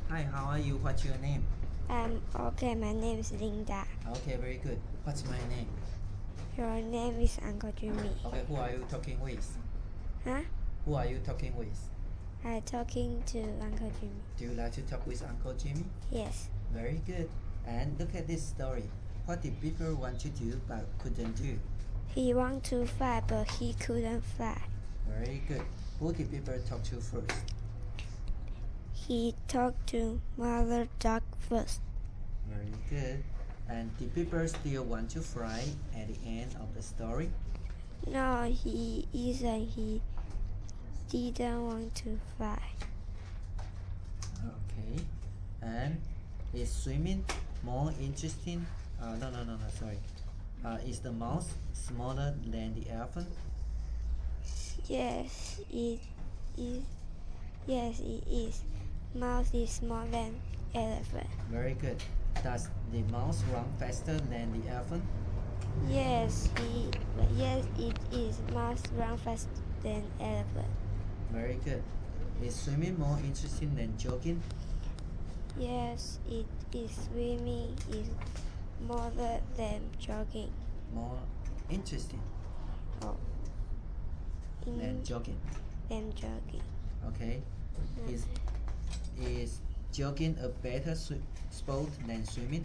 Hi, how are you? What's your name? Okay, my name is Linda. Okay, very good. What's my name? Your name is Uncle Jimmy. Okay, who are you talking with? Huh? Who are you talking with? I'm talking to Uncle Jimmy. Do you like to talk with Uncle Jimmy? Yes. Very good. And look at this story. What did people want to do but couldn't do? He wanted to fly, but he couldn't fly. Very good. Who did people talk to first? He talked to Mother Duck first. Very good. And did people still want to fly at the end of the story? No, he isn't. He didn't want to fly. Okay. And is swimming more interesting? No, sorry. Is the mouse smaller than the elephant? Yes, it is. Yes, it is. Mouse is smaller than elephant. Very good. Does the mouse run faster than the elephant? Yes, it is. Mouse run faster than elephant. Very good. Is swimming more interesting than jogging? Yes, it is. Swimming is more than jogging. More interesting Oh, than jogging. than jogging. Okay. Is jogging a better sport than swimming?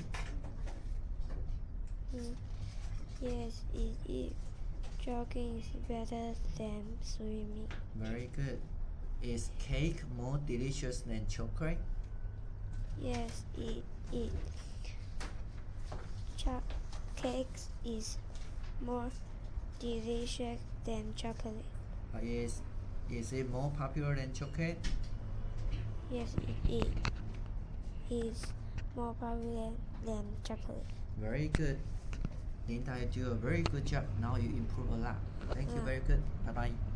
Yes, it is. Jogging is better than swimming. Very good. Is cake more delicious than chocolate? Yes, it is. Cake is more delicious than chocolate. Is it more popular than chocolate? Yes, it is. It's more popular than chocolate. Very good. Linda, you do a very good job. Now you improve a lot. Thank you. Very good. Bye bye.